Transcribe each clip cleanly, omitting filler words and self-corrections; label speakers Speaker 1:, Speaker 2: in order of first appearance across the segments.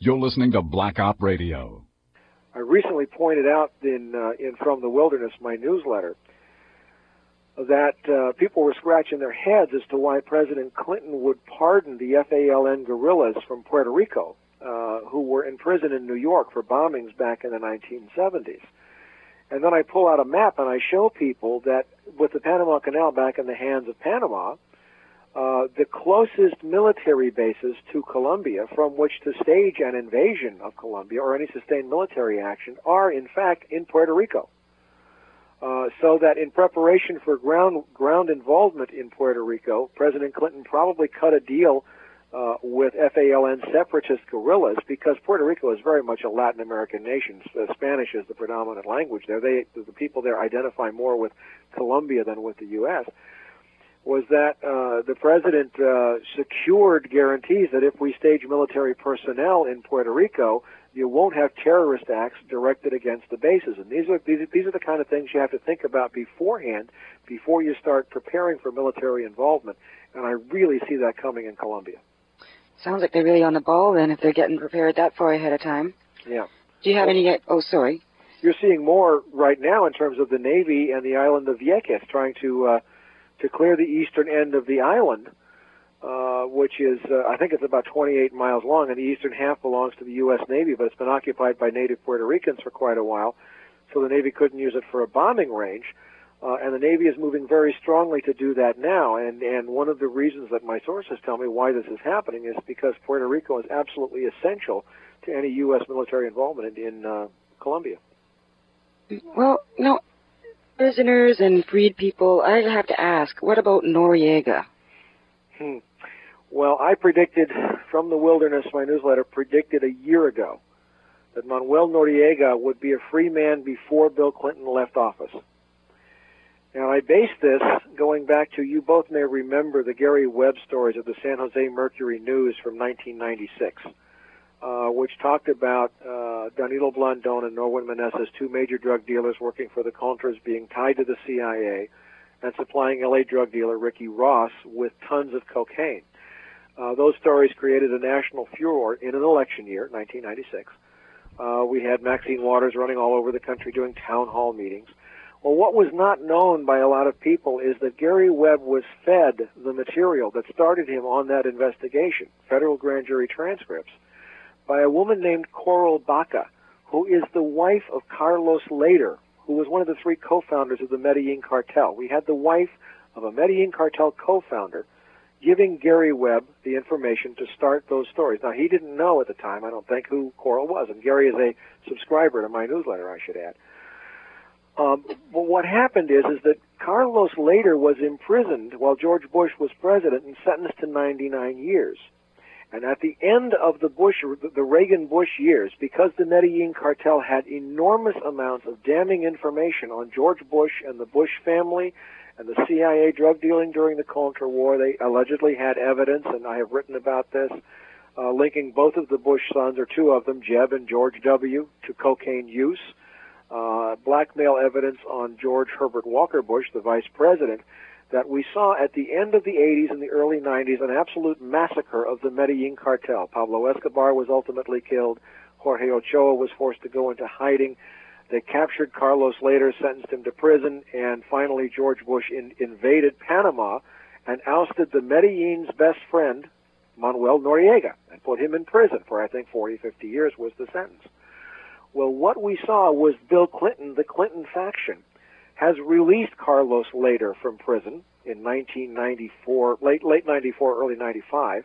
Speaker 1: You're listening to Black Op Radio.
Speaker 2: I recently pointed out in From the Wilderness, my newsletter, that people were scratching their heads as to why President Clinton would pardon the FALN guerrillas from Puerto Rico, who were in prison in New York for bombings back in the 1970s. And then I pull out a map and I show people that with the Panama Canal back in the hands of Panama, the closest military bases to Colombia from which to stage an invasion of Colombia or any sustained military action are, in fact, in Puerto Rico. So that in preparation for ground involvement in Puerto Rico, President Clinton probably cut a deal with FALN separatist guerrillas, because Puerto Rico is very much a Latin American nation. Spanish is the predominant language there. The people there identify more with Colombia than with the U.S., was that the president secured guarantees that if we stage military personnel in Puerto Rico, you won't have terrorist acts directed against the bases. And these are the kind of things you have to think about beforehand, before you start preparing for military involvement. And I really see that coming in Colombia.
Speaker 3: Sounds like they're really on the ball then, if they're getting prepared that far ahead of time.
Speaker 2: Yeah.
Speaker 3: Do you have any... Oh, sorry.
Speaker 2: You're seeing more right now in terms of the Navy and the island of Vieques trying to clear the eastern end of the island, which is, I think it's about 28 miles long, and the eastern half belongs to the U.S. Navy, but it's been occupied by native Puerto Ricans for quite a while, so the Navy couldn't use it for a bombing range, and the Navy is moving very strongly to do that now, and one of the reasons that my sources tell me why this is happening is because Puerto Rico is absolutely essential to any U.S. military involvement in Colombia.
Speaker 3: Well, prisoners and freed people, I have to ask, what about Noriega?
Speaker 2: Well, I predicted, From the Wilderness, my newsletter, predicted a year ago that Manuel Noriega would be a free man before Bill Clinton left office. Now, I based this going back to, you both may remember the Gary Webb stories of the San Jose Mercury News from 1996. Which talked about Danilo Blandón and Norwin Meneses, two major drug dealers working for the Contras, being tied to the CIA and supplying L.A. drug dealer Ricky Ross with tons of cocaine. Those stories created a national furor in an election year, 1996. We had Maxine Waters running all over the country doing town hall meetings. Well, what was not known by a lot of people is that Gary Webb was fed the material that started him on that investigation, federal grand jury transcripts, by a woman named Coral Baca, who is the wife of Carlos Lader, who was one of the three co-founders of the Medellin cartel. We had the wife of a Medellin cartel co-founder giving Gary Webb the information to start those stories. Now, he didn't know at the time, I don't think, who Coral was, and Gary is a subscriber to my newsletter, I should add. But what happened is that Carlos Lader was imprisoned while George Bush was president and sentenced to 99 years. And at the end of the Reagan-Bush years, because the Medellin cartel had enormous amounts of damning information on George Bush and the Bush family and the CIA drug dealing during the Contra War, they allegedly had evidence, and I have written about this, linking both of the Bush sons, or two of them, Jeb and George W., to cocaine use, blackmail evidence on George Herbert Walker Bush, the vice president, that we saw at the end of the 80s and the early 90s an absolute massacre of the Medellin cartel. Pablo Escobar was ultimately killed. Jorge Ochoa was forced to go into hiding. They captured Carlos Lader, sentenced him to prison, and finally George Bush invaded Panama and ousted the Medellin's best friend, Manuel Noriega, and put him in prison for, I think, 40, 50 years was the sentence. Well, what we saw was Bill Clinton, the Clinton faction, has released Carlos Lader from prison in 1994, late 94, early 95,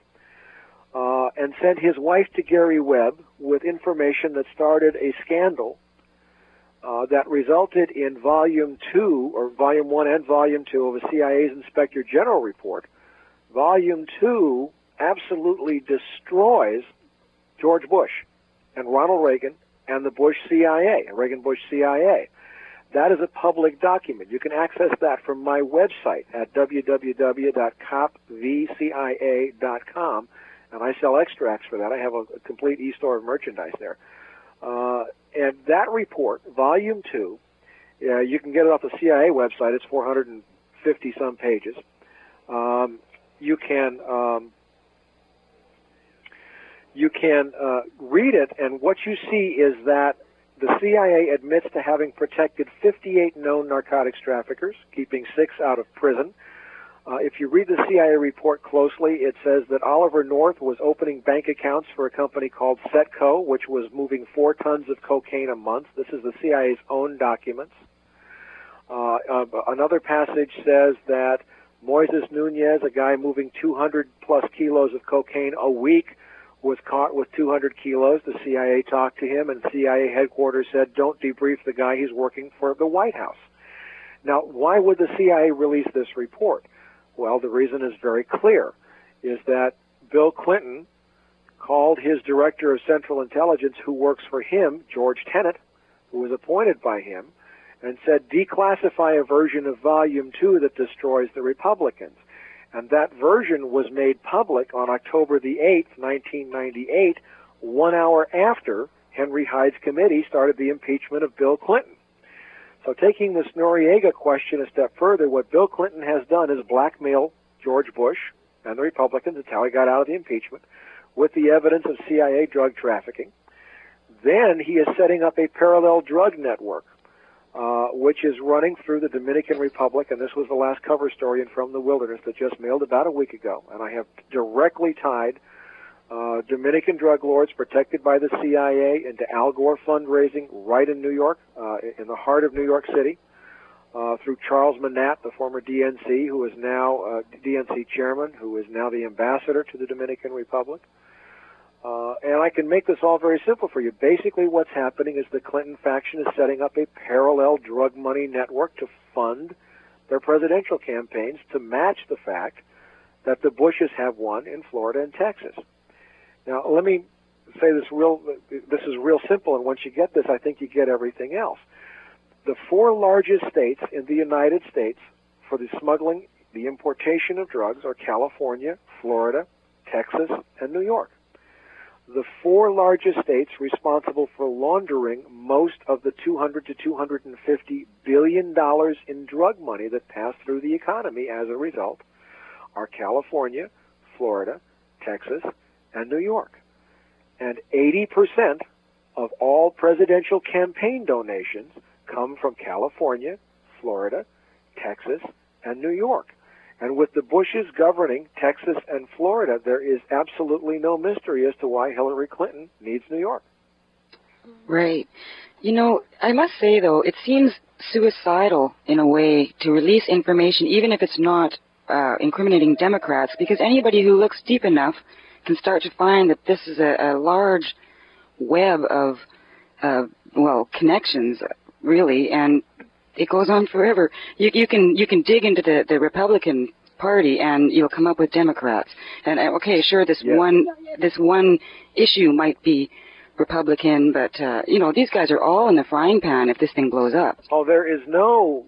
Speaker 2: and sent his wife to Gary Webb with information that started a scandal that resulted in Volume 2, or Volume 1 and Volume 2 of the CIA's Inspector General report. Volume 2 absolutely destroys George Bush and Ronald Reagan and the Bush CIA, Reagan-Bush CIA. That is a public document. You can access that from my website at www.copvcia.com, and I sell extracts for that. I have a complete e-store of merchandise there. And that report, Volume 2, you can get it off the CIA website. It's 450-some pages. You You can read it, and what you see is that the CIA admits to having protected 58 known narcotics traffickers, keeping 6 out of prison. If you read the CIA report closely, it says that Oliver North was opening bank accounts for a company called Setco, which was moving 4 tons of cocaine a month. This is the CIA's own documents. Another passage says that Moises Nunez, a guy moving 200-plus kilos of cocaine a week, was caught with 200 kilos. The CIA talked to him, and CIA headquarters said, don't debrief the guy, he's working for the White House. Now, why would the CIA release this report? Well, the reason is very clear, is that Bill Clinton called his director of Central Intelligence, who works for him, George Tenet, who was appointed by him, and said, declassify a version of Volume 2 that destroys the Republicans. And that version was made public on October the 8th, 1998, 1 hour after Henry Hyde's committee started the impeachment of Bill Clinton. So taking this Noriega question a step further, what Bill Clinton has done is blackmail George Bush and the Republicans, that's how he got out of the impeachment, with the evidence of CIA drug trafficking. Then he is setting up a parallel drug network, which is running through the Dominican Republic, and this was the last cover story in From the Wilderness that just mailed about a week ago, and I have directly tied Dominican drug lords protected by the CIA into Al Gore fundraising right in New York, in the heart of New York City, through Charles Manat, the former DNC, who is now DNC chairman, who is now the ambassador to the Dominican Republic. And I can make this all very simple for you. Basically what's happening is the Clinton faction is setting up a parallel drug money network to fund their presidential campaigns to match the fact that the Bushes have won in Florida and Texas. Now, let me say this is real simple, and once you get this, I think you get everything else. The 4 largest states in the United States for the smuggling, the importation of drugs are California, Florida, Texas, and New York. The 4 largest states responsible for laundering most of the $200 to $250 billion in drug money that passed through the economy as a result are California, Florida, Texas, and New York. And 80% of all presidential campaign donations come from California, Florida, Texas, and New York. And with the Bushes governing Texas and Florida, there is absolutely no mystery as to why Hillary Clinton needs New York.
Speaker 3: Right. You know, I must say, though, it seems suicidal in a way to release information, even if it's not incriminating Democrats, because anybody who looks deep enough can start to find that this is a large web of, connections, really, and it goes on forever. You can dig into the Republican Party and you'll come up with Democrats. And okay, sure, this one issue might be Republican, but these guys are all in the frying pan if this thing blows up.
Speaker 2: Oh, there is no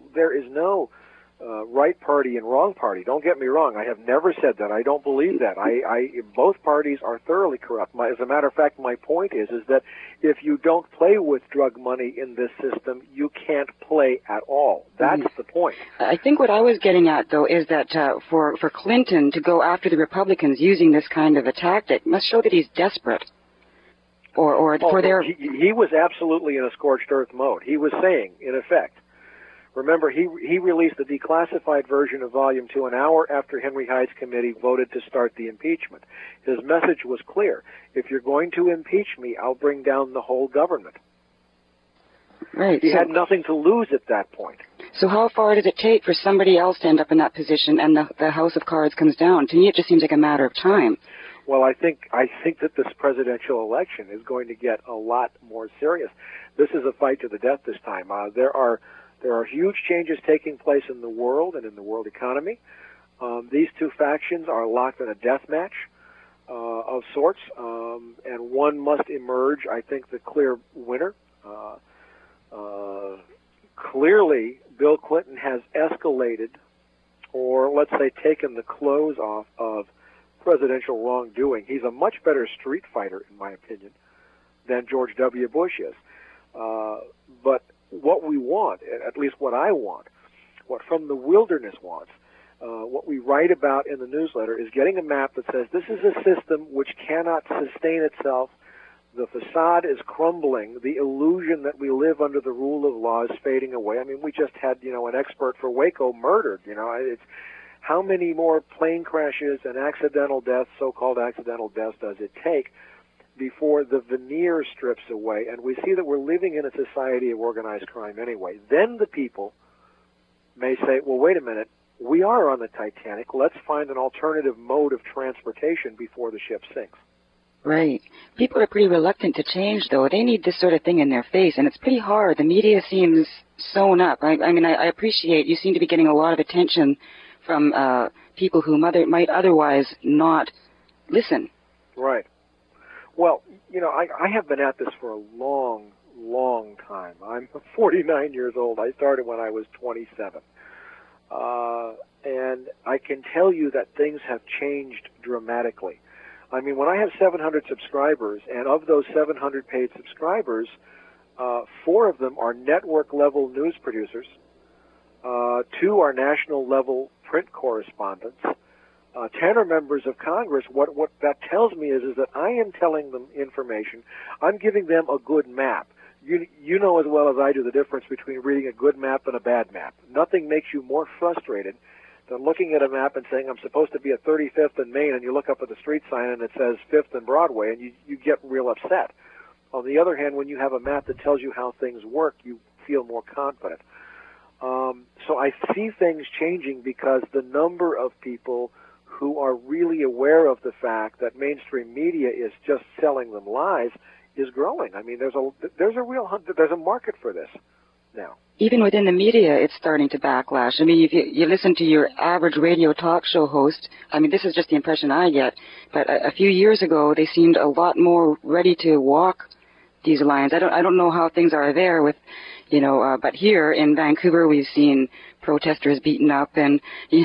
Speaker 2: right party and wrong party. Don't get me wrong. I have never said that. I don't believe that. Both parties are thoroughly corrupt. As a matter of fact, my point is that if you don't play with drug money in this system, you can't play at all. That's the point.
Speaker 3: I think what I was getting at, though, is that for Clinton to go after the Republicans using this kind of a tactic must show that he's desperate.
Speaker 2: He was absolutely in a scorched earth mode. He was saying, in effect, remember, he released the declassified version of Volume 2 an hour after Henry Hyde's committee voted to start the impeachment. His message was clear. If you're going to impeach me, I'll bring down the whole government.
Speaker 3: Right.
Speaker 2: He had nothing to lose at that point.
Speaker 3: So how far does it take for somebody else to end up in that position and the house of cards comes down? To me, it just seems like a matter of time.
Speaker 2: Well, I think that this presidential election is going to get a lot more serious. This is a fight to the death this time. There are huge changes taking place in the world and in the world economy. These two factions are locked in a death match of sorts, and one must emerge, I think, the clear winner. Clearly, Bill Clinton has escalated, or let's say taken the clothes off of presidential wrongdoing. He's a much better street fighter, in my opinion, than George W. Bush is. But what we want, at least what I want, what From the Wilderness wants, what we write about in the newsletter is getting a map that says this is a system which cannot sustain itself. The facade is crumbling. The illusion that we live under the rule of law is fading away. I mean, we just had, an expert for Waco murdered. It's how many more plane crashes and accidental deaths, so-called accidental deaths, does it take before the veneer strips away? And we see that we're living in a society of organized crime anyway. Then the people may say, well, wait a minute, we are on the Titanic. Let's find an alternative mode of transportation before the ship sinks.
Speaker 3: Right. People are pretty reluctant to change, though. They need this sort of thing in their face, and it's pretty hard. The media seems sewn up. I appreciate you seem to be getting a lot of attention from people who might otherwise not listen.
Speaker 2: Right. Well, I have been at this for a long, long time. I'm 49 years old. I started when I was 27. And I can tell you that things have changed dramatically. I mean, when I have 700 subscribers, and of those 700 paid subscribers, 4 of them are network-level news producers, 2 are national-level print correspondents, 10 are members of Congress. What that tells me is that I am telling them information. I'm giving them a good map. You know as well as I do the difference between reading a good map and a bad map. Nothing makes you more frustrated than looking at a map and saying, I'm supposed to be at 35th and Main, and you look up at the street sign and it says 5th and Broadway, and you get real upset. On the other hand, when you have a map that tells you how things work, you feel more confident. So I see things changing because the number of people who are really aware of the fact that mainstream media is just selling them lies is growing. I mean, there's a market for this now.
Speaker 3: Even within the media, it's starting to backlash. I mean, if you listen to your average radio talk show host, I mean, this is just the impression I get, but a few years ago, they seemed a lot more ready to walk these lines. I don't know how things are there with, but here in Vancouver, we've seen protesters beaten up and,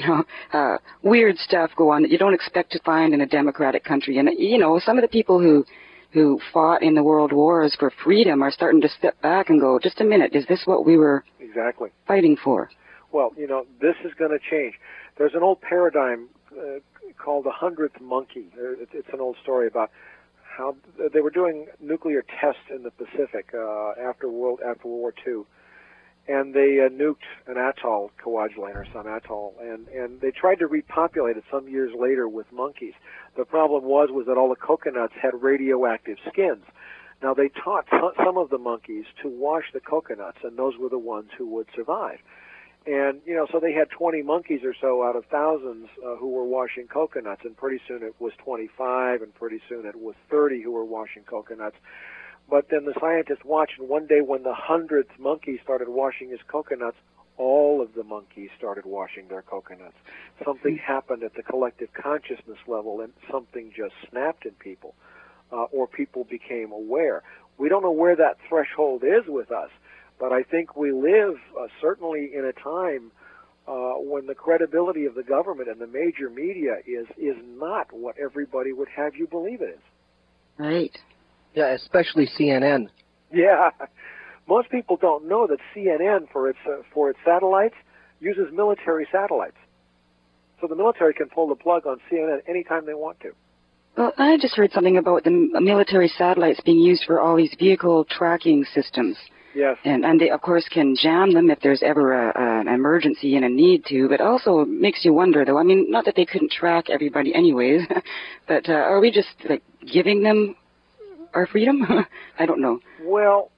Speaker 3: weird stuff go on that you don't expect to find in a democratic country. And, some of the people who fought in the world wars for freedom are starting to step back and go, just a minute, is this what we were
Speaker 2: exactly
Speaker 3: fighting for?
Speaker 2: Well, this is going to change. There's an old paradigm called the 100th monkey. It's an old story about how they were doing nuclear tests in the Pacific after World War II. And they nuked an atoll, Kwajalein or some atoll, and they tried to repopulate it some years later with monkeys. The problem was that all the coconuts had radioactive skins. Now they taught some of the monkeys to wash the coconuts, and those were the ones who would survive. And, so they had 20 monkeys or so out of thousands who were washing coconuts, and pretty soon it was 25, and pretty soon it was 30 who were washing coconuts. But then the scientists watched, and one day when the 100th monkey started washing his coconuts, all of the monkeys started washing their coconuts. Something happened at the collective consciousness level, and something just snapped in people, or people became aware. We don't know where that threshold is with us, but I think we live certainly in a time when the credibility of the government and the major media is not what everybody would have you believe it is.
Speaker 3: Right.
Speaker 4: Yeah, especially CNN.
Speaker 2: Yeah. Most people don't know that CNN, for its satellites, uses military satellites. So the military can pull the plug on CNN anytime they want to.
Speaker 3: Well, I just heard something about the military satellites being used for all these vehicle tracking systems.
Speaker 2: Yes.
Speaker 3: And they, of course, can jam them if there's ever an emergency and a need to, but also makes you wonder, though. I mean, not that they couldn't track everybody anyways, but are we just, giving them our freedom? I don't know.
Speaker 2: Well,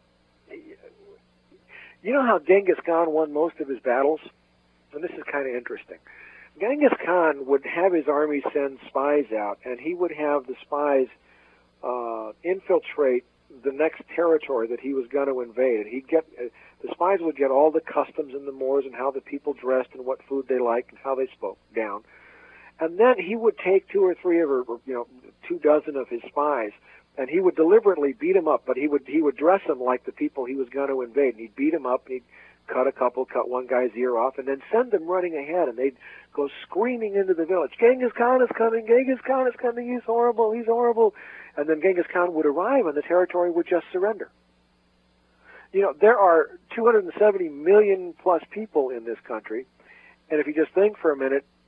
Speaker 2: you know how Genghis Khan won most of his battles? And this is kind of interesting. Genghis Khan would have his army send spies out, and he would have the spies infiltrate the next territory that he was going to invade. And the spies would get all the customs in the Moors and how the people dressed and what food they liked and how they spoke down. And then he would take 2 or 3 of, 2 dozen of his spies, and he would deliberately beat them up, but he would dress them like the people he was going to invade. And he'd beat them up, and he'd cut one guy's ear off, and then send them running ahead, and they'd go screaming into the village, Genghis Khan is coming, Genghis Khan is coming, he's horrible, he's horrible. And then Genghis Khan would arrive, and the territory would just surrender. There are 270 million plus people in this country, and if you just think for a minute,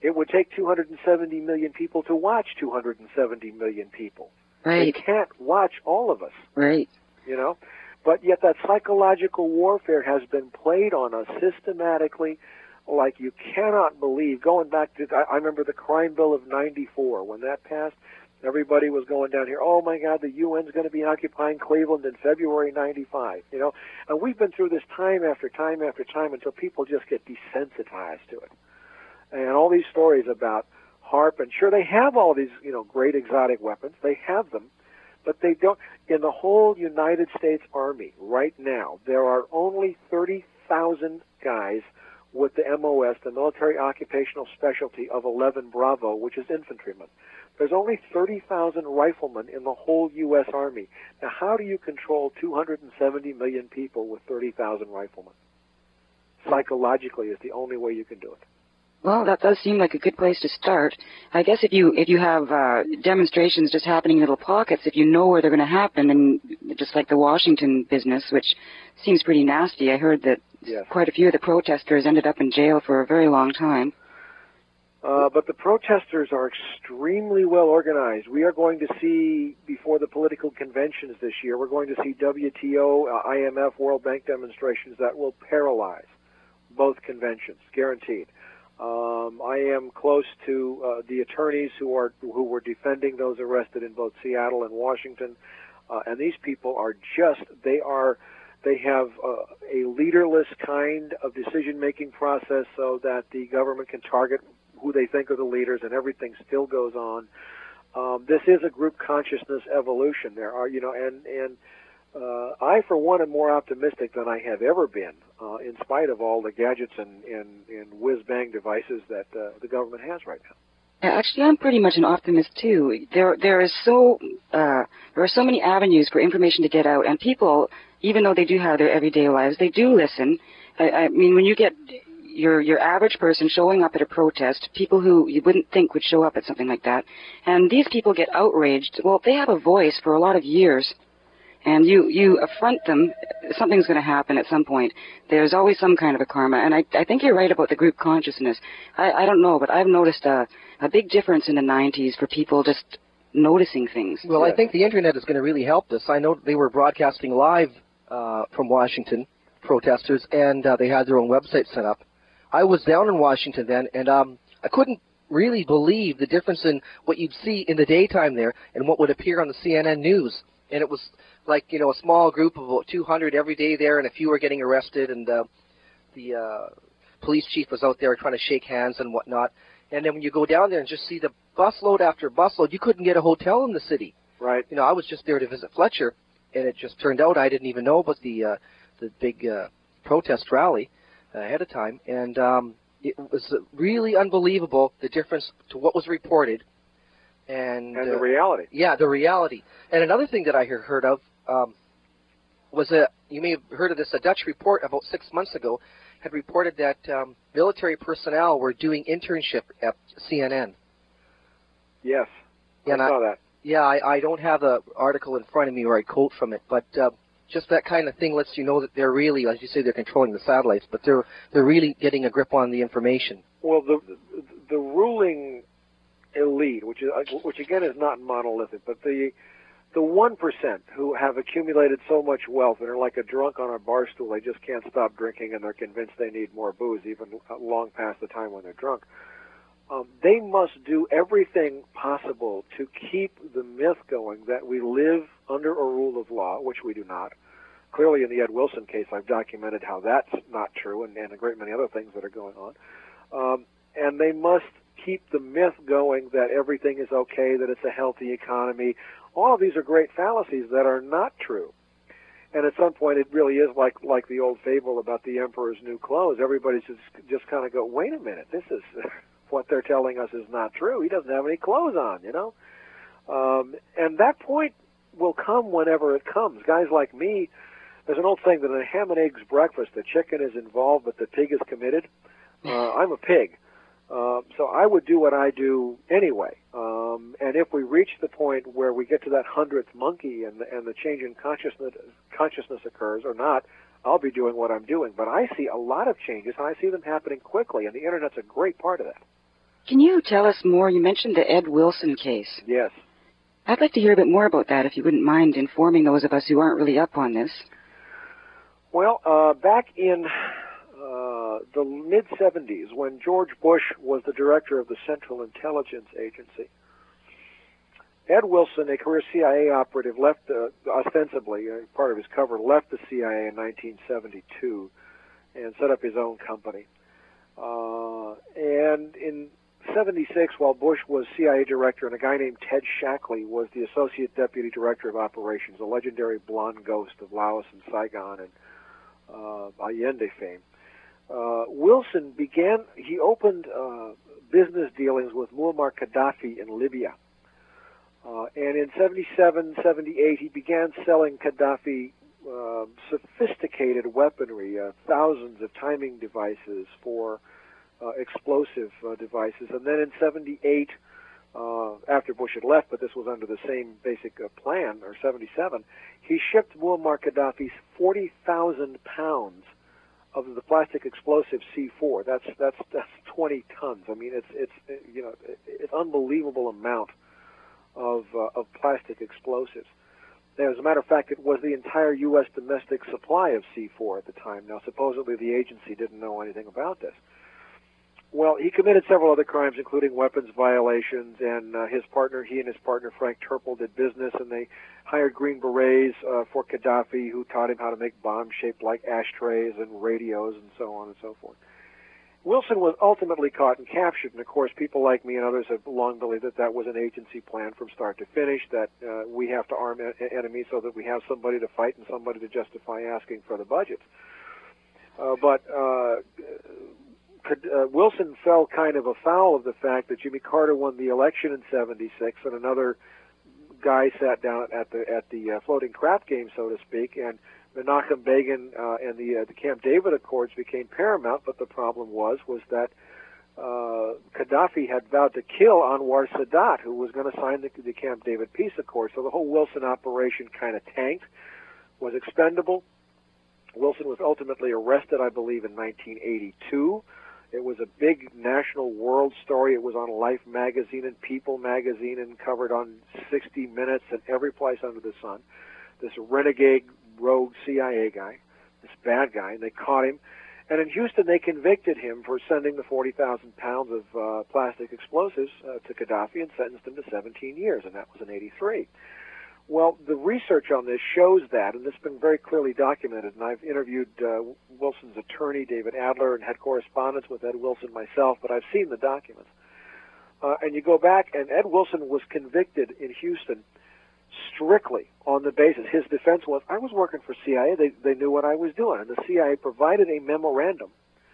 Speaker 2: It would take 270 million people to watch 270 million people.
Speaker 3: Right.
Speaker 2: They can't watch all of us.
Speaker 3: Right.
Speaker 2: You know? But yet that psychological warfare has been played on us systematically like you cannot believe. Going back to, I remember the crime bill of 94. When that passed, everybody was going down here, oh my God, the UN's going to be occupying Cleveland in February 95, you know? And we've been through this time after time after time until people just get desensitized to it. And all these stories about HAARP, and sure, they have all these, you know, great exotic weapons. They have them, but they don't. In the whole United States Army right now, there are only 30,000 guys with the MOS, the Military Occupational Specialty of 11 Bravo, which is infantrymen. There's only 30,000 riflemen in the whole U.S. Army. Now, how do you control 270 million people with 30,000 riflemen? Psychologically is the only way you can do it.
Speaker 3: Well, that does seem like a good place to start. I guess if you have demonstrations just happening in little pockets, if you know where they're going to happen, and just like the Washington business, which seems pretty nasty. I heard that quite a few of the protesters ended up in jail for a very long time.
Speaker 2: But the protesters are extremely well organized. We are going to see, before the political conventions this year, we're going to see WTO, IMF, World Bank demonstrations that will paralyze both conventions, guaranteed. I am close to the attorneys who were defending those arrested in both Seattle and Washington, and these people are they have a leaderless kind of decision-making process so that the government can target who they think are the leaders, and everything still goes on. This is a group consciousness evolution. There are, you know, and I, for one, am more optimistic than I have ever been, in spite of all the gadgets and whiz-bang devices that the government has right now.
Speaker 3: Actually, I'm pretty much an optimist too. There are so many avenues for information to get out, and people, even though they do have their everyday lives, they do listen. I mean, when you get your average person showing up at a protest, people who you wouldn't think would show up at something like that, and these people get outraged. Well, they have a voice for a lot of years, and you affront them, something's going to happen at some point. There's always some kind of a karma, and I think you're right about the group consciousness. I don't know, but I've noticed a big difference in the 90s for people just noticing things.
Speaker 4: Well, I think the Internet is going to really help this. I know they were broadcasting live from Washington, protesters, and they had their own website set up. I was down in Washington then, and I couldn't really believe the difference in what you'd see in the daytime there and what would appear on the CNN news. And it was like, you know, a small group of about 200 every day there, and a few were getting arrested, and the police chief was out there trying to shake hands and whatnot. And then when you go down there and just see the busload after busload, you couldn't get a hotel in the city.
Speaker 2: Right.
Speaker 4: You know, I was just there to visit Fletcher, and it just turned out I didn't even know about the big protest rally ahead of time, and it was really unbelievable, the difference to what was reported and
Speaker 2: the reality.
Speaker 4: Yeah, the reality. And another thing that I heard of was you may have heard of this, a Dutch report about 6 months ago had reported that military personnel were doing internship at CNN.
Speaker 2: Yes, I saw that.
Speaker 4: Yeah, I don't have the article in front of me where I quote from it, but just that kind of thing lets you know that they're really, as you say, they're controlling the satellites, but they're really getting a grip on the information.
Speaker 2: Well, the ruling elite, which again is not monolithic, but the 1% who have accumulated so much wealth and are like a drunk on a bar stool, they just can't stop drinking, and they're convinced they need more booze, even long past the time when they're drunk. They must do everything possible to keep the myth going that we live under a rule of law, which we do not. Clearly, in the Ed Wilson case, I've documented how that's not true, and a great many other things that are going on. And they must keep the myth going that everything is okay, that it's a healthy economy. All of these are great fallacies that are not true. And at some point, it really is like the old fable about the emperor's new clothes. Everybody's just kind of go, wait a minute, this is what they're telling us is not true. He doesn't have any clothes on, you know. And that point will come whenever it comes. Guys like me, there's an old saying that in a ham and eggs breakfast, the chicken is involved, but the pig is committed. I'm a pig. So I would do what I do anyway. And if we reach the point where we get to that 100th monkey and the change in consciousness occurs or not, I'll be doing what I'm doing. But I see a lot of changes, and I see them happening quickly, and the Internet's a great part of that.
Speaker 3: Can you tell us more? You mentioned the Ed Wilson case.
Speaker 2: Yes.
Speaker 3: I'd like to hear a bit more about that, if you wouldn't mind informing those of us who aren't really up on this.
Speaker 2: Well, back in the mid-'70s, when George Bush was the director of the Central Intelligence Agency, Ed Wilson, a career CIA operative, left, ostensibly, part of his cover, left the CIA in 1972 and set up his own company. And in 76, while Bush was CIA director, and a guy named Ted Shackley was the associate deputy director of operations, a legendary blonde ghost of Laos and Saigon and Allende fame. Wilson opened business dealings with Muammar Gaddafi in Libya. And in 77, 78, he began selling Gaddafi sophisticated weaponry, thousands of timing devices for explosive devices. And then in 78, after Bush had left, but this was under the same basic plan, or 77, he shipped Muammar Gaddafi 40,000 pounds of the plastic explosive C4. That's 20 tons. I mean, it's unbelievable amount of plastic explosives. As a matter of fact, it was the entire U.S. domestic supply of C4 at the time. Now, supposedly the agency didn't know anything about this. Well, he committed several other crimes, including weapons violations, and he and his partner Frank Turple did business, and they hired Green Berets for Gaddafi, who taught him how to make bombs shaped like ashtrays and radios and so on and so forth. Wilson was ultimately caught and captured, and of course people like me and others have long believed that that was an agency plan from start to finish, that we have to arm enemies so that we have somebody to fight and somebody to justify asking for the budgets. But Wilson fell kind of afoul of the fact that Jimmy Carter won the election in 76, and another guy sat down at the floating crap game, so to speak, and Menachem Begin and the Camp David Accords became paramount. But the problem was that Gaddafi had vowed to kill Anwar Sadat, who was going to sign the Camp David peace accord. So the whole Wilson operation kind of tanked, was expendable. Wilson was ultimately arrested, I believe, in 1982. It was a big national world story. It was on Life magazine and People magazine and covered on 60 Minutes and every place under the sun. This renegade rogue CIA guy, this bad guy, and they caught him. And in Houston, they convicted him for sending the 40,000 pounds of plastic explosives to Gaddafi and sentenced him to 17 years, and that was in 83. Well, the research on this shows that, and this has been very clearly documented, and I've interviewed Wilson's attorney, David Adler, and had correspondence with Ed Wilson myself, but I've seen the documents. And you go back, and Ed Wilson was convicted in Houston strictly on the basis, his defense was, I was working for CIA, they knew what I was doing, and the CIA provided a memorandum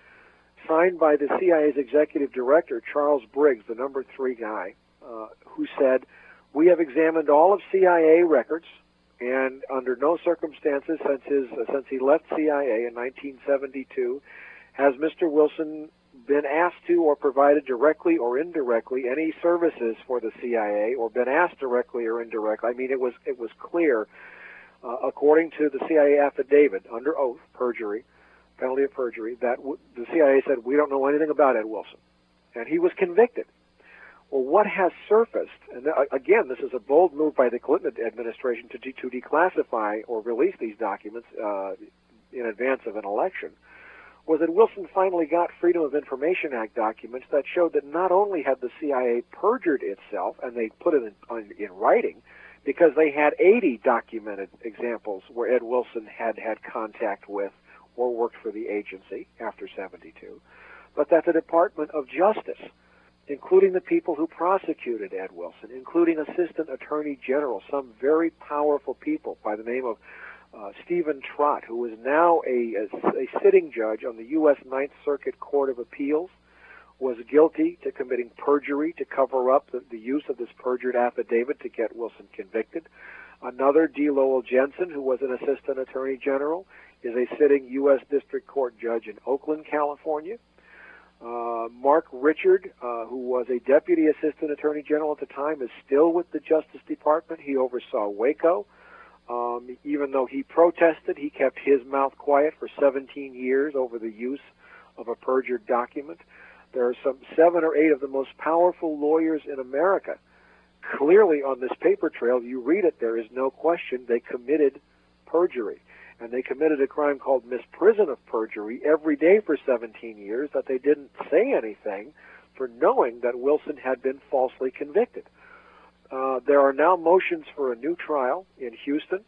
Speaker 2: signed by the CIA's executive director, Charles Briggs, the number 3 guy, who said, we have examined all of CIA records, and under no circumstances since he left CIA in 1972 has Mr. Wilson been asked to or provided directly or indirectly any services for the CIA, or been asked directly or indirectly. I mean, it was clear, according to the CIA affidavit under oath, perjury, penalty of perjury, that the CIA said, we don't know anything about Ed Wilson, and he was convicted. Well, what has surfaced, and again, this is a bold move by the Clinton administration to declassify or release these documents in advance of an election, was that Wilson finally got Freedom of Information Act documents that showed that not only had the CIA perjured itself, and they put it in writing, because they had 80 documented examples where Ed Wilson had contact with or worked for the agency after 72, but that the Department of Justice, including the people who prosecuted Ed Wilson, including Assistant Attorney General, some very powerful people by the name of Stephen Trott, who is now a sitting judge on the U.S. Ninth Circuit Court of Appeals, was guilty to committing perjury to cover up the use of this perjured affidavit to get Wilson convicted. Another, D. Lowell Jensen, who was an Assistant Attorney General, is a sitting U.S. District Court judge in Oakland, California. Mark Richard, who was a Deputy Assistant Attorney General at the time, is still with the Justice Department. He oversaw Waco. Even though he protested, he kept his mouth quiet for 17 years over the use of a perjured document. There are some 7 or 8 of the most powerful lawyers in America. Clearly on this paper trail, you read it, there is no question they committed perjury. And they committed a crime called misprision of perjury every day for 17 years that they didn't say anything for knowing that Wilson had been falsely convicted. There are now motions for a new trial in Houston.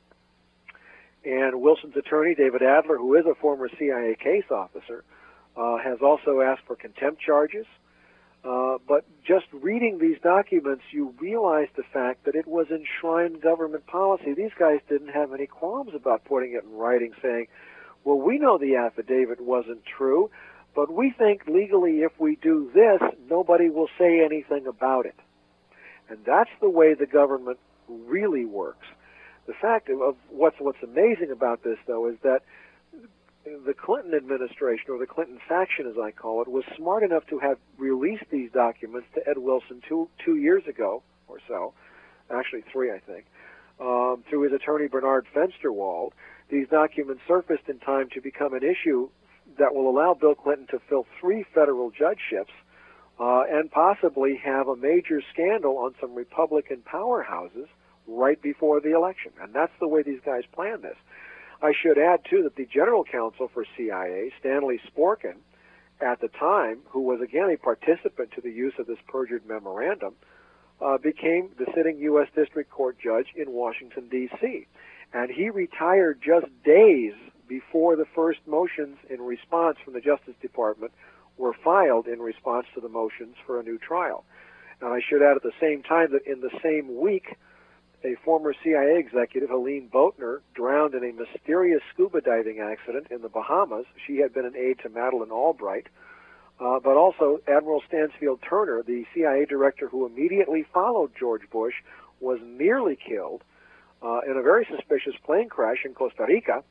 Speaker 2: And Wilson's attorney, David Adler, who is a former CIA case officer, has also asked for contempt charges. But just reading these documents, you realize the fact that it was enshrined government policy. These guys didn't have any qualms about putting it in writing, saying, well, we know the affidavit wasn't true, but we think legally if we do this, nobody will say anything about it. And that's the way the government really works. The fact of what's amazing about this, though, is that the Clinton administration, or the Clinton faction as I call it, was smart enough to have released these documents to Ed Wilson two years ago or so, actually 3 I think, through his attorney Bernard Fensterwald. These documents surfaced in time to become an issue that will allow Bill Clinton to fill 3 federal judgeships and possibly have a major scandal on some Republican powerhouses right before the election. And that's the way these guys plan this. I should add, too, that the general counsel for CIA, Stanley Sporkin, at the time, who was, again, a participant to the use of this perjured memorandum, became the sitting U.S. District Court judge in Washington, D.C. And he retired just days before the first motions in response from the Justice Department were filed in response to the motions for a new trial. And I should add at the same time that in the same week, a former CIA executive, Helene Boatner, drowned in a mysterious scuba diving accident in the Bahamas. She had been an aide to Madeleine Albright. But also Admiral Stansfield Turner, the CIA director who immediately followed George Bush, was nearly killed in a very suspicious plane crash in Costa Rica.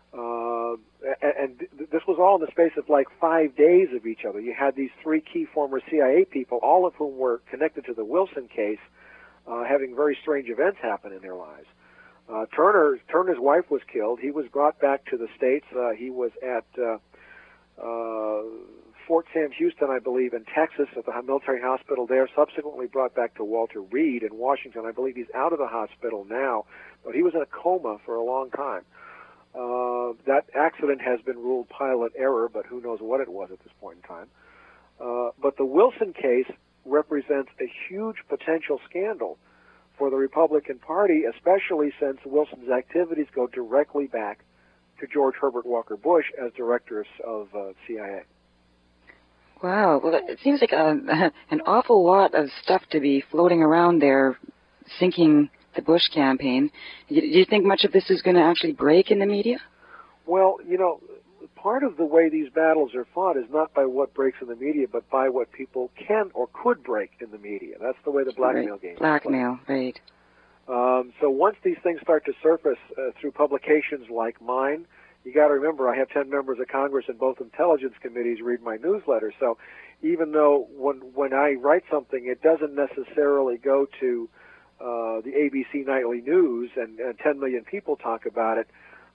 Speaker 2: And this was all in the space of like 5 days of each other. You had these 3 key former CIA people, all of whom were connected to the Wilson case, having very strange events happen in their lives. Turner's wife was killed. He was brought back to the States. He was at Fort Sam Houston, I believe, in Texas at the military hospital there, subsequently brought back to Walter Reed in Washington. I believe he's out of the hospital now, but he was in a coma for a long time. That accident has been ruled pilot error, but who knows what it was at this point in time. But the Wilson case represents a huge potential scandal for the Republican Party, especially since Wilson's activities go directly back to George Herbert Walker Bush as director of CIA.
Speaker 3: Wow. Well, it seems like an awful lot of stuff to be floating around there, sinking the Bush campaign. Do you think much of this is going to actually break in the media?
Speaker 2: Well, you know, part of the way these battles are fought is not by what breaks in the media, but by what people can or could break in the media. That's the way the blackmail game is played.
Speaker 3: Blackmail, right.
Speaker 2: So once these things start to surface through publications like mine, you got to remember I have 10 members of Congress and both intelligence committees read my newsletter. So even though when I write something, it doesn't necessarily go to the ABC Nightly News and 10 million people talk about it,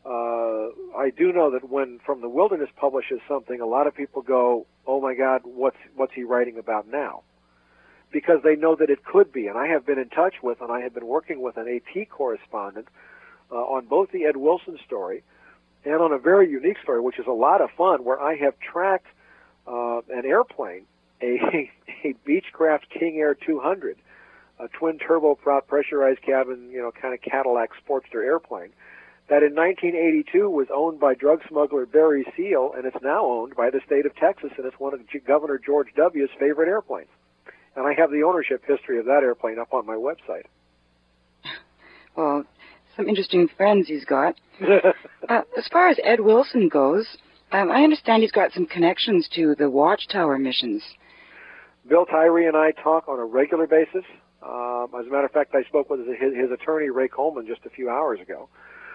Speaker 2: I do know that when From the Wilderness publishes something, a lot of people go, oh my God, what's he writing about now? Because they know that it could be. And I have been in touch with, and I have been working with an AP correspondent on both the Ed Wilson story and on a very unique story, which is a lot of fun, where I have tracked an airplane, a Beechcraft King Air 200, a twin turboprop pressurized cabin, kind of Cadillac Sportster airplane, that in 1982 was owned by drug smuggler Barry Seal, and it's now owned by the state of Texas, and it's one of Governor George W.'s favorite airplanes. And I have the ownership history of that airplane up on my website.
Speaker 3: Well, some interesting friends he's got. As far as Ed Wilson goes, I understand he's got some connections to the Watchtower missions.
Speaker 2: Bill Tyree and I talk on a regular basis. As a matter of fact, I spoke with his attorney, Ray Coleman, just a few hours ago,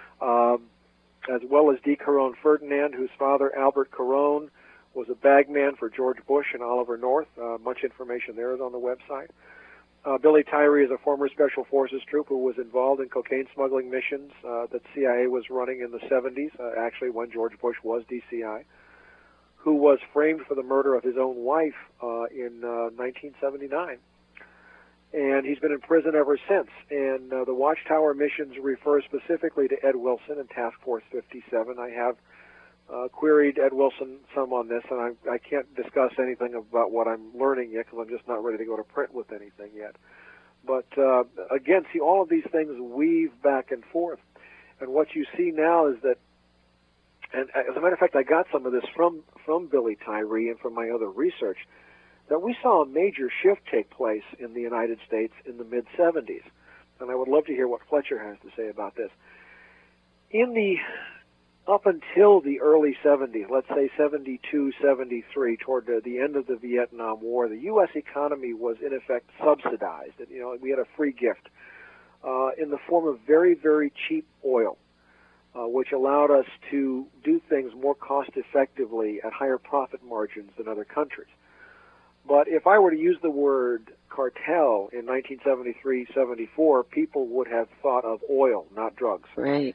Speaker 2: as well as D. Carone Ferdinand, whose father, Albert Carone, was a bagman for George Bush and Oliver North. Much information there is on the website. Billy Tyree is a former Special Forces troop who was involved in cocaine smuggling missions that CIA was running in the 70s, actually when George Bush was DCI. who was framed for the murder of his own wife in 1979. And he's been in prison ever since. And the Watchtower missions refer specifically to Ed Wilson and Task Force 57. I have queried Ed Wilson some on this, and I can't discuss anything about what I'm learning yet because I'm just not ready to go to print with anything yet. But again, see, all of these things weave back and forth. And what you see now is that, and as a matter of fact, I got some of this from Billy Tyree and from my other research, that we saw a major shift take place in the United States in the mid-'70s. And I would love to hear what Fletcher has to say about this. Up until the early 70s, let's say 72, 73, toward the end of the Vietnam War, the U.S. economy was in effect subsidized. We had a free gift in the form of very, very cheap oil, which allowed us to do things more cost effectively at higher profit margins than other countries. But if I were to use the word cartel in 1973-74, people would have thought of oil, not drugs.
Speaker 3: Right.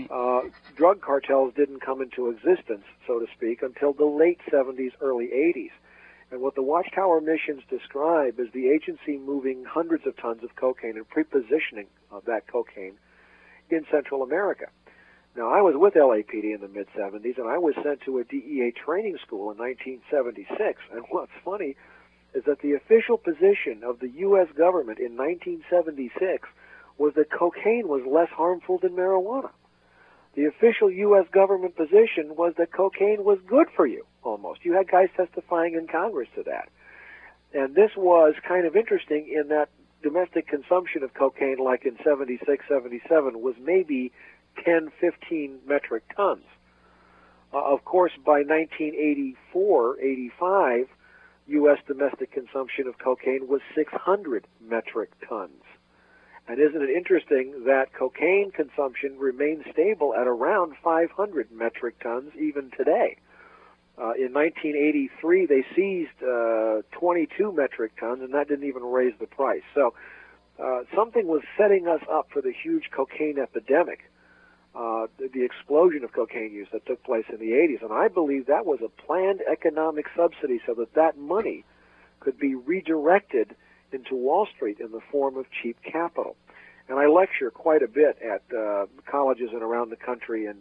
Speaker 2: Drug cartels didn't come into existence, so to speak, until the late 70s, early 80s. And what the Watchtower missions describe is the agency moving hundreds of tons of cocaine and prepositioning of that cocaine in Central America. Now, I was with LAPD in the mid-'70s, and I was sent to a DEA training school in 1976. And what's funny is that the official position of the U.S. government in 1976 was that cocaine was less harmful than marijuana. The official U.S. government position was that cocaine was good for you, almost. You had guys testifying in Congress to that. And this was kind of interesting in that domestic consumption of cocaine, like in 76, 77, was maybe 10, 15 metric tons. Of course, by 1984, 85, U.S. domestic consumption of cocaine was 600 metric tons. And isn't it interesting that cocaine consumption remains stable at around 500 metric tons even today? In 1983, they seized 22 metric tons, and that didn't even raise the price. So something was setting us up for the huge cocaine epidemic, the explosion of cocaine use that took place in the 80s. And I believe that was a planned economic subsidy so that that money could be redirected into Wall Street in the form of cheap capital. And I lecture quite a bit at colleges and around the country, and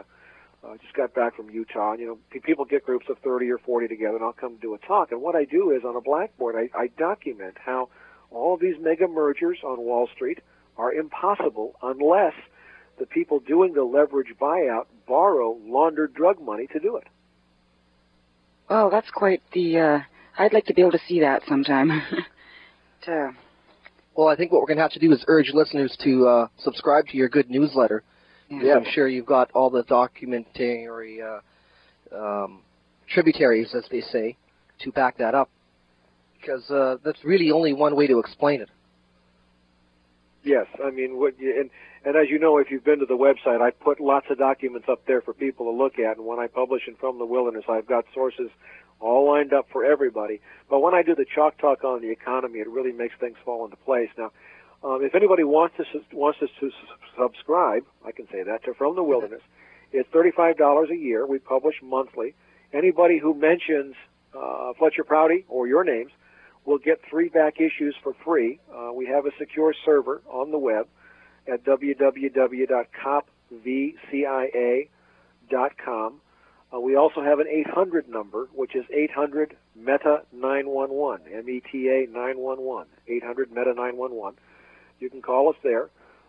Speaker 2: just got back from Utah. People get groups of 30 or 40 together, and I'll come do a talk. And what I do is, on a blackboard, I document how all of these mega mergers on Wall Street are impossible unless the people doing the leverage buyout borrow laundered drug money to do it.
Speaker 3: Oh, that's quite the... I'd like to be able to see that sometime.
Speaker 4: Well, I think what we're going to have to do is urge listeners to subscribe to your good newsletter. Yeah. I'm sure you've got all the documentary tributaries, as they say, to back that up, because that's really only one way to explain it.
Speaker 2: Yes, I mean, and as you know, if you've been to the website, I put lots of documents up there for people to look at, and when I publish in From the Wilderness, I've got sources all lined up for everybody. But when I do the Chalk Talk on the economy, it really makes things fall into place. Now, if anybody wants us to subscribe, I can say that, to From the Wilderness, it's $35 a year. We publish monthly. Anybody who mentions Fletcher Prouty or your names will get 3 back issues for free. We have a secure server on the web at www.copvcia.com. We also have an 800 number, which is 800-META-911, M-E-T-A 911, 800-META-911. You can call us there.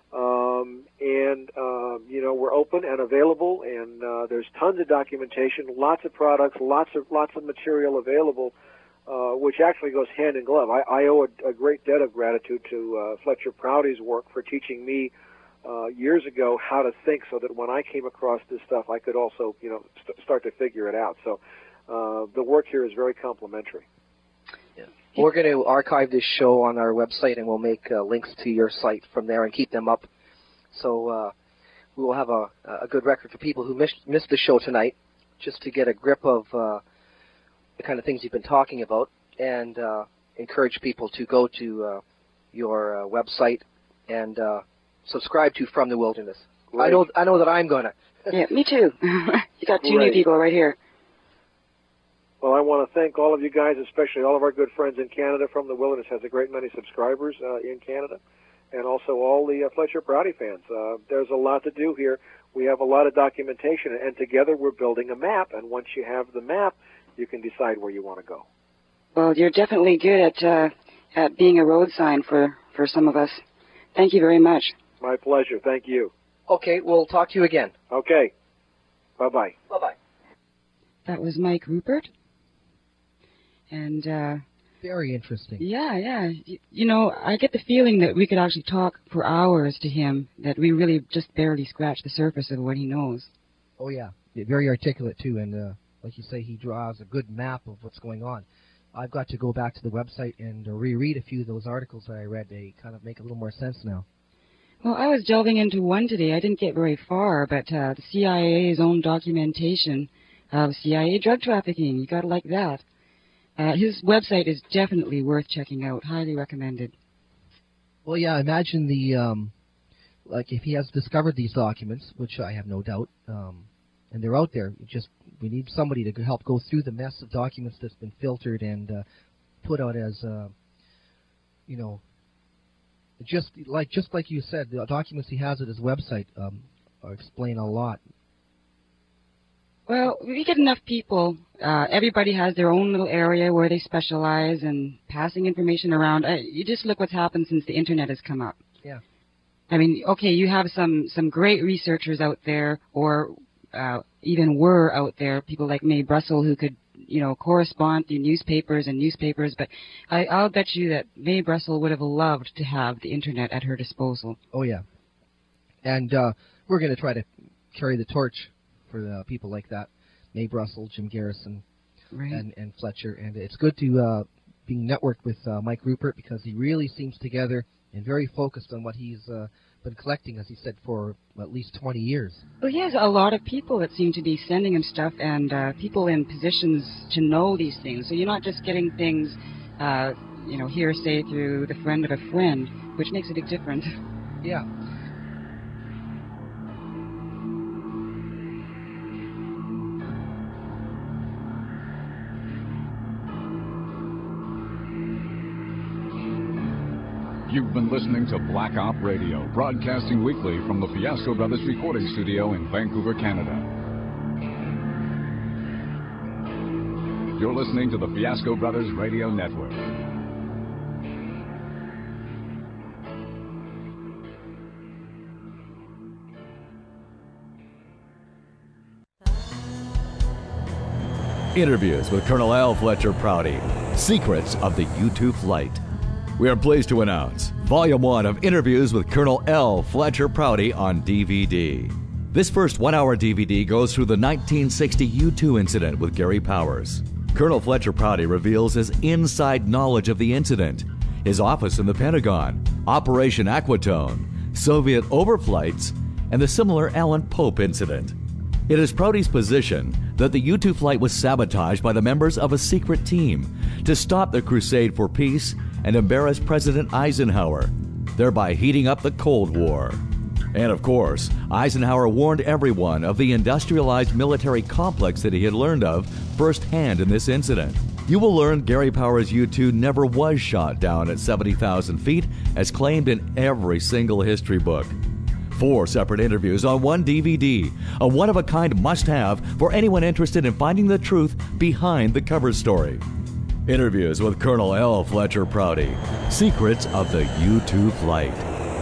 Speaker 2: We're open and available, and there's tons of documentation, lots of products, lots of material available, which actually goes hand in glove. I owe a great debt of gratitude to Fletcher Prouty's work for teaching me years ago how to think, so that when I came across this stuff, I could also, start to figure it out. So the work here is very complimentary.
Speaker 4: Yeah. We're going to archive this show on our website, and we'll make links to your site from there and keep them up. So we will have a good record for people who missed the show tonight, just to get a grip of the kind of things you've been talking about, and encourage people to go to your website and subscribe to From the Wilderness. Great. I know that I'm going to.
Speaker 3: Yeah, me too. You got 2 new people right here.
Speaker 2: Well, I want to thank all of you guys, especially all of our good friends in Canada. From the Wilderness has a great many subscribers in Canada, and also all the Fletcher Prouty fans. There's a lot to do here. We have a lot of documentation, and together we're building a map, and once you have the map, you can decide where you want to go.
Speaker 3: Well, you're definitely good at being a road sign for some of us. Thank you very much.
Speaker 2: My pleasure. Thank you.
Speaker 4: Okay, we'll talk to you again.
Speaker 2: Okay. Bye-bye.
Speaker 4: Bye-bye.
Speaker 3: That was Mike Rupert. And,
Speaker 4: very interesting.
Speaker 3: Yeah. You know, I get the feeling that we could actually talk for hours to him, that we really just barely scratched the surface of what he knows.
Speaker 4: Oh, yeah. Very articulate, too, and like you say, he draws a good map of what's going on. I've got to go back to the website and reread a few of those articles that I read. They kind of make a little more sense now.
Speaker 3: Well, I was delving into one today. I didn't get very far, but the CIA's own documentation of CIA drug trafficking. You gotta like that. His website is definitely worth checking out. Highly recommended.
Speaker 4: Well, yeah, imagine the, like if he has discovered these documents, which I have no doubt, and they're out there, we need somebody to help go through the mess of documents that's been filtered and put out as, you know, just like you said, the documents he has at his website explain a lot.
Speaker 3: Well, we get enough people. Everybody has their own little area where they specialize in passing information around. You just look what's happened since the Internet has come up.
Speaker 4: Yeah.
Speaker 3: I mean, okay, you have some great researchers out there, or even were out there, people like Mae Brussel who could, you know, correspond through newspapers, but I'll bet you that Mae Brussel would have loved to have the Internet at her disposal.
Speaker 4: Oh, yeah. And we're going to try to carry the torch for the people like that, Mae Brussel, Jim Garrison,
Speaker 3: right,
Speaker 4: and Fletcher. And it's good to be networked with Mike Rupert, because he really seems together and very focused on what he's been collecting, as he said, for at least 20 years.
Speaker 3: Well, he has a lot of people that seem to be sending him stuff, and people in positions to know these things. So you're not just getting things, you know, hearsay through the friend of a friend, which makes a big difference.
Speaker 4: Yeah.
Speaker 1: You've been listening to Black Op Radio, broadcasting weekly from the Fiasco Brothers recording studio in Vancouver, Canada. You're listening to the Fiasco Brothers Radio Network.
Speaker 5: Interviews with Colonel L. Fletcher Prouty, Secrets of the U-2 Flight. We are pleased to announce Volume 1 of Interviews with Colonel L. Fletcher Prouty on DVD. This first 1-hour DVD goes through the 1960 U-2 incident with Gary Powers. Colonel Fletcher Prouty reveals his inside knowledge of the incident, his office in the Pentagon, Operation Aquatone, Soviet overflights, and the similar Alan Pope incident. It is Prouty's position that the U-2 flight was sabotaged by the members of a secret team to stop the crusade for peace and embarrass President Eisenhower, thereby heating up the Cold War. And of course, Eisenhower warned everyone of the industrialized military complex that he had learned of firsthand in this incident. You will learn Gary Powers' U-2 never was shot down at 70,000 feet, as claimed in every single history book. 4 separate interviews on one DVD, a one-of-a-kind must-have for anyone interested in finding the truth behind the cover story. Interviews with Colonel L. Fletcher Prouty, Secrets of the U-2 Flight.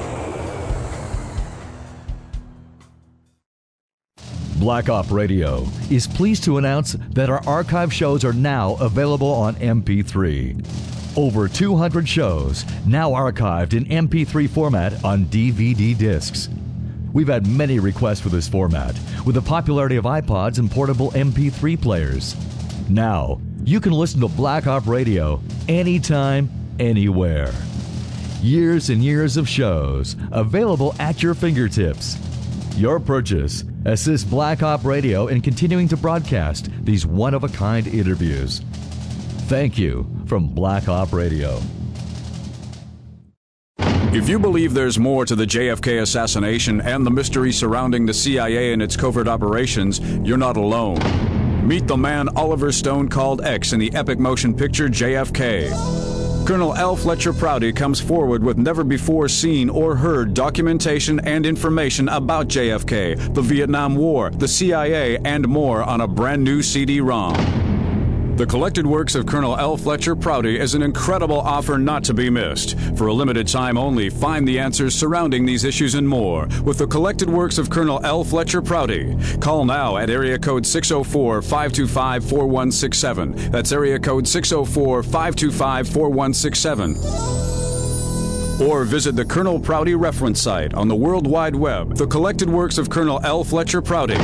Speaker 5: Black Op Radio is pleased to announce that our archive shows are now available on MP3. Over 200 shows now archived in MP3 format on DVD discs. We've had many requests for this format, with the popularity of iPods and portable MP3 players. Now, you can listen to Black Op Radio anytime, anywhere. Years and years of shows available at your fingertips. Your purchase assists Black Op Radio in continuing to broadcast these one-of-a-kind interviews. Thank you from Black Op Radio.
Speaker 6: If you believe there's more to the JFK assassination and the mystery surrounding the CIA and its covert operations, you're not alone. Meet the man Oliver Stone called X in the epic motion picture JFK. Colonel L. Fletcher Prouty comes forward with never-before-seen or heard documentation and information about JFK, the Vietnam War, the CIA, and more on a brand-new CD-ROM. The collected works of Colonel L. Fletcher Prouty is an incredible offer not to be missed. For a limited time only, find the answers surrounding these issues and more with the collected works of Colonel L. Fletcher Prouty. Call now at area code 604-525-4167. That's area code 604-525-4167. Or visit the Colonel Prouty reference site on the World Wide Web, the collected works of Colonel L. Fletcher Prouty.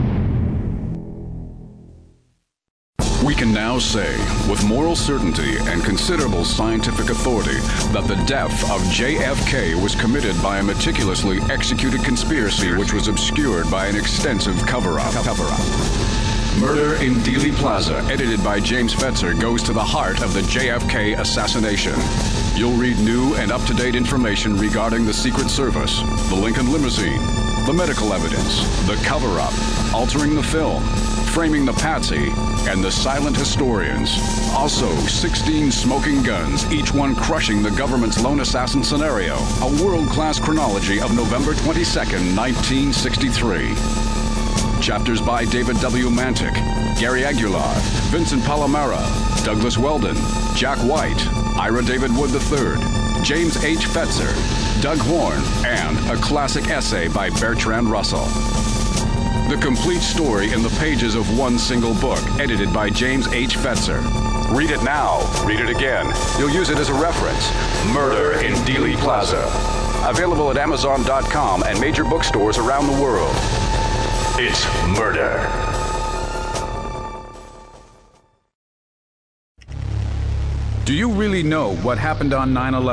Speaker 1: We can now say, with moral certainty and considerable scientific authority, that the death of JFK was committed by a meticulously executed conspiracy which was obscured by an extensive cover-up. Murder in Dealey Plaza, edited by James Fetzer, goes to the heart of the JFK assassination. You'll read new and up-to-date information regarding the Secret Service, the Lincoln limousine, the medical evidence, the cover-up, altering the film, framing the patsy, and the silent historians. Also, 16 smoking guns, each one crushing the government's lone assassin scenario. A world-class chronology of November 22nd, 1963. Chapters by David W. Mantic, Gary Aguilar, Vincent Palomara, Douglas Weldon, Jack White, Ira David Wood III, James H. Fetzer, Doug Horn, and a classic essay by Bertrand Russell. The complete story in the pages of one single book, edited by James H. Fetzer. Read it now, read it again. You'll use it as a reference. Murder in Dealey Plaza. Available at Amazon.com and major bookstores around the world. It's murder.
Speaker 6: Do you really know what happened on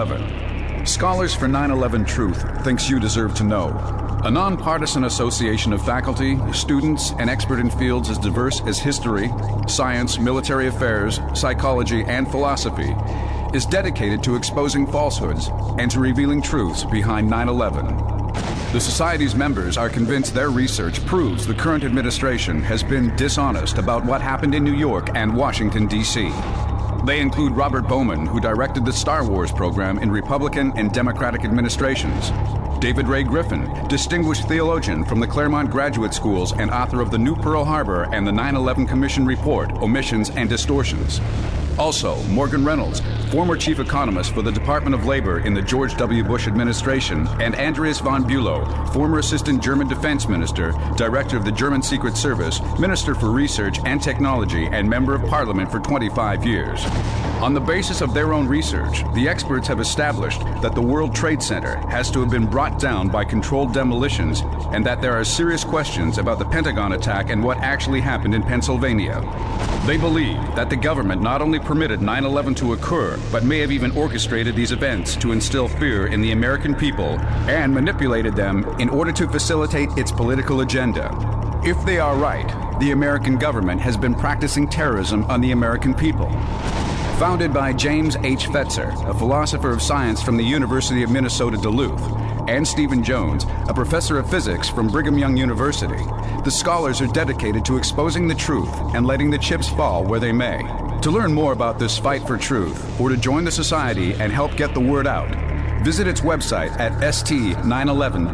Speaker 6: 9/11? Scholars for 9/11 Truth thinks you deserve to know. A nonpartisan association of faculty, students, and expert in fields as diverse as history, science, military affairs, psychology, and philosophy is dedicated to exposing falsehoods and to revealing truths behind 9/11. The Society's members are convinced their research proves the current administration has been dishonest about what happened in New York and Washington, D.C. They include Robert Bowman, who directed the Star Wars program in Republican and Democratic administrations; David Ray Griffin, distinguished theologian from the Claremont Graduate Schools and author of The New Pearl Harbor and the 9/11 Commission Report, Omissions and Distortions. Also, Morgan Reynolds, former chief economist for the Department of Labor in the George W. Bush administration, and Andreas von Bülow, former assistant German defense minister, director of the German Secret Service, minister for research and technology, and member of parliament for 25 years. On the basis of their own research, the experts have established that the World Trade Center has to have been brought down by controlled demolitions, and that there are serious questions about the Pentagon attack and what actually happened in Pennsylvania. They believe that the government not only permitted 9/11 to occur, but may have even orchestrated these events to instill fear in the American people and manipulated them in order to facilitate its political agenda. If they are right, the American government has been practicing terrorism on the American people. Founded by James H. Fetzer, a philosopher of science from the University of Minnesota Duluth, and Stephen Jones, a professor of physics from Brigham Young University, the scholars are dedicated to exposing the truth and letting the chips fall where they may. To learn more about this fight for truth, or to join the Society and help get the word out, visit its website at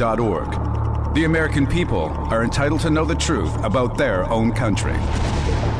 Speaker 6: st911.org. The American people are entitled to know the truth about their own country.